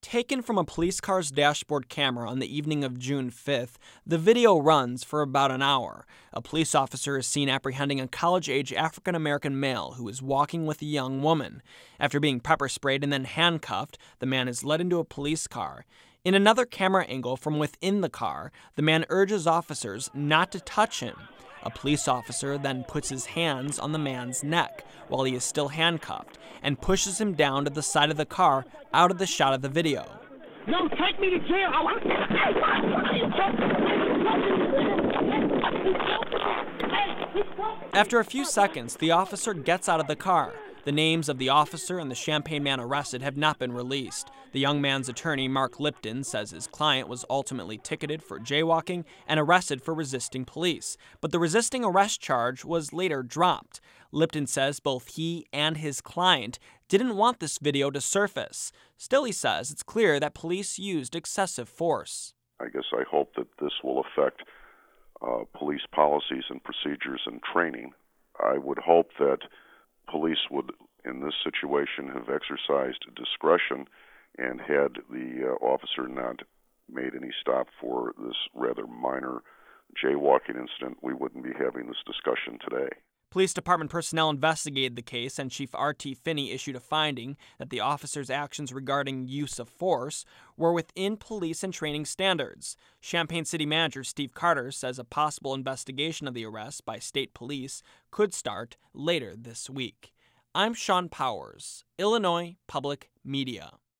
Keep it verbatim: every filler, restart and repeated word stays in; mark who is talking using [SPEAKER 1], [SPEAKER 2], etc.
[SPEAKER 1] Taken from a police car's dashboard camera on the evening of June fifth, the video runs for about an hour. A police officer is seen apprehending a college-age African-American male who is walking with a young woman. After being pepper sprayed and then handcuffed, the man is led into a police car. In another camera angle from within the car, the man urges officers not to touch him. A police officer then puts his hands on the man's neck while he is still handcuffed and pushes him down to the side of the car out of the shot of the video.
[SPEAKER 2] No, take me to jail. I want to...
[SPEAKER 1] After a few seconds, the officer gets out of the car. The names of the officer and the Champaign man arrested have not been released. The young man's attorney, Mark Lipton, says his client was ultimately ticketed for jaywalking and arrested for resisting police, but the resisting arrest charge was later dropped. Lipton says both he and his client didn't want this video to surface. Still, he says it's clear that police used excessive force.
[SPEAKER 3] I guess I hope that this will affect uh, police policies and procedures and training. I would hope that police would, in this situation, have exercised discretion and had the uh, officer not made any stop for this rather minor jaywalking incident, we wouldn't be having this discussion today.
[SPEAKER 1] Police department personnel investigated the case, and Chief R T Finney issued a finding that the officer's actions regarding use of force were within police and training standards. Champaign City Manager Steve Carter says a possible investigation of the arrest by state police could start later this week. I'm Sean Powers, Illinois Public Media.